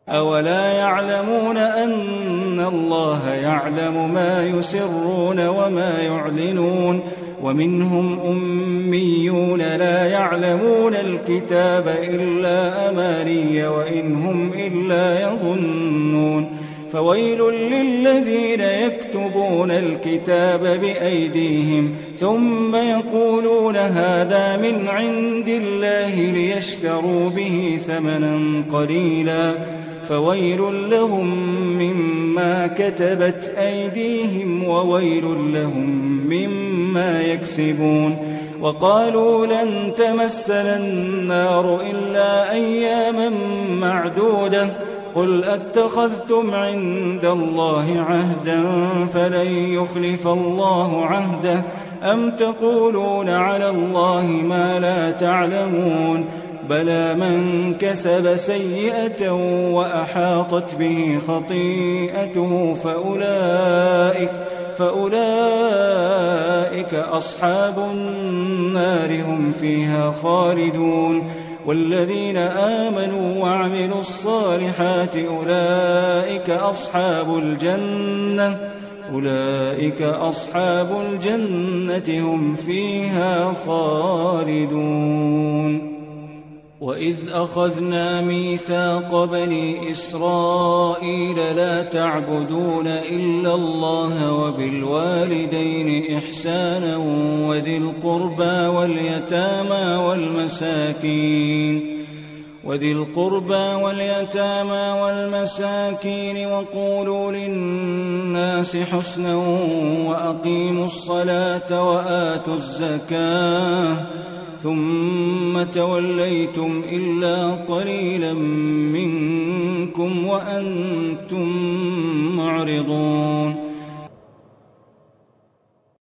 أولا يعلمون أن الله يعلم ما يسرون وما يعلنون ومنهم أميون لا يعلمون الكتاب إلا أماني وإن هم إلا يظنون فويل للذين يكتبون الكتاب بأيديهم ثم يقولون هذا من عند الله ليشتروا به ثمنا قليلا فويل لهم مما كتبت أيديهم وويل لهم مما يكسبون وقالوا لن تمسنا النار إلا أياما معدودة قل أتخذتم عند الله عهدا فلن يخلف الله عهده أم تقولون على الله ما لا تعلمون بلى من كسب سيئة وأحاطت به خطيئته فأولئك أصحاب النار هم فيها خالدون والذين آمنوا وعملوا الصالحات أولئك أصحاب الجنة هم فيها خالدون وإذ أخذنا ميثاق بني إسرائيل لا تعبدون إلا الله وبالوالدين إحسانا وذي القربى واليتامى والمساكين وقولوا للناس حسنا وأقيموا الصلاة وآتوا الزكاة ثم توليتم إلا قليلا منكم وأنتم معرضون